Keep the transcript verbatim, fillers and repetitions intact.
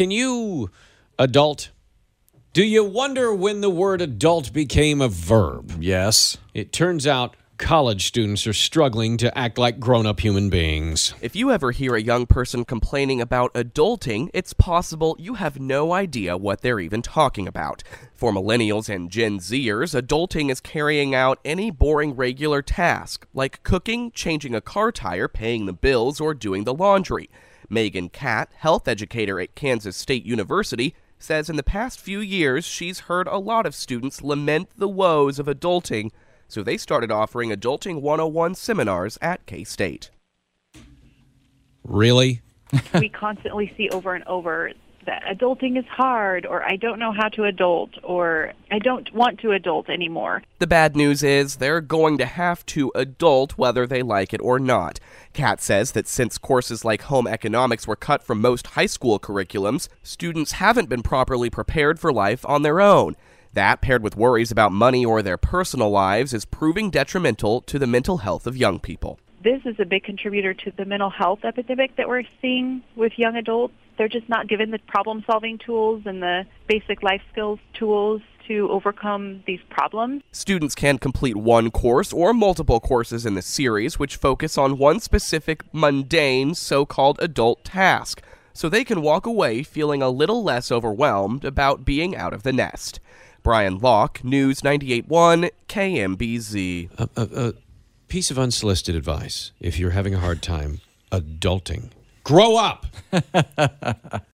Can you adult? Do you wonder when the word adult became a verb? Yes. It turns out college students are struggling to act like grown-up human beings. If you ever hear a young person complaining about adulting, it's possible you have no idea what they're even talking about. For millennials and Gen Zers, adulting is carrying out any boring regular task, like cooking, changing a car tire, paying the bills, or doing the laundry. Megan Catt, health educator at Kansas State University, says in the past few years she's heard a lot of students lament the woes of adulting, so they started offering Adulting one oh one seminars at K-State. Really? We constantly see over and over that adulting is hard, or I don't know how to adult, or I don't want to adult anymore. The bad news is they're going to have to adult whether they like it or not. Catt says that since courses like home economics were cut from most high school curriculums, students haven't been properly prepared for life on their own. That, paired with worries about money or their personal lives, is proving detrimental to the mental health of young people. This is a big contributor to the mental health epidemic that we're seeing with young adults. They're just not given the problem-solving tools and the basic life skills tools to overcome these problems. Students can complete one course or multiple courses in the series which focus on one specific mundane so-called adult task, so they can walk away feeling a little less overwhelmed about being out of the nest. Brian Locke, News ninety-eight point one, K M B Z. A, a, a piece of unsolicited advice. If you're having a hard time adulting, grow up!